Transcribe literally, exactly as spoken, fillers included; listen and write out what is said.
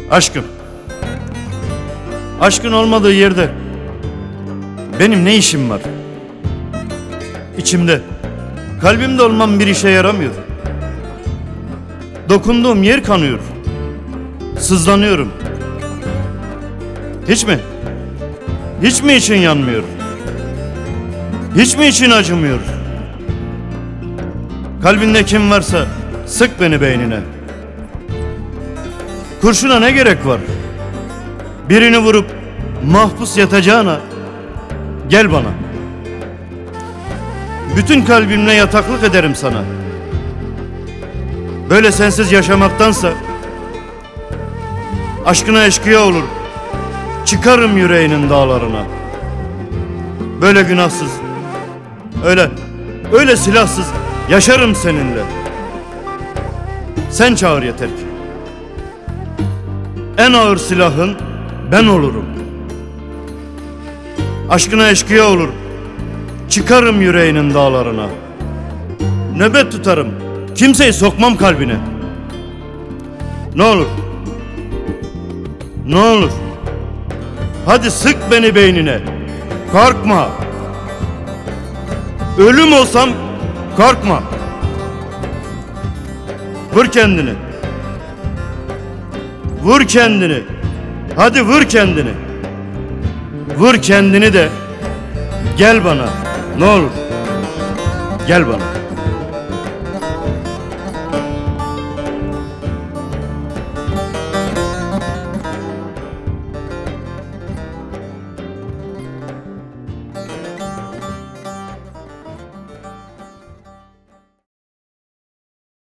Aşkım. Aşkın olmadığı yerde benim ne işim var? İçimde, kalbimde olmam bir işe yaramıyor. Dokunduğum yer kanıyor. Sızlanıyorum. Hiç mi? Hiç mi için yanmıyor? Hiç mi için acımıyor? Kalbinde kim varsa sık beni beynine. Kurşuna ne gerek var? Birini vurup mahpus yatacağına gel bana. Bütün kalbimle yataklık ederim sana. Böyle sensiz yaşamaktansa aşkına eşkıya olur, çıkarım yüreğinin dağlarına. Böyle günahsız, öyle, öyle silahsız yaşarım seninle. Sen çağır yeter ki. En ağır silahın ben olurum. Aşkına eşkıya olur, çıkarım yüreğinin dağlarına. Nöbet tutarım, kimseyi sokmam kalbine. Ne olur, ne olur, hadi sık beni beynine. Korkma. Ölüm olsam korkma. Vur kendini. Vur kendini. Hadi vur kendini. Vur kendini de gel bana. Ne olur. Gel bana.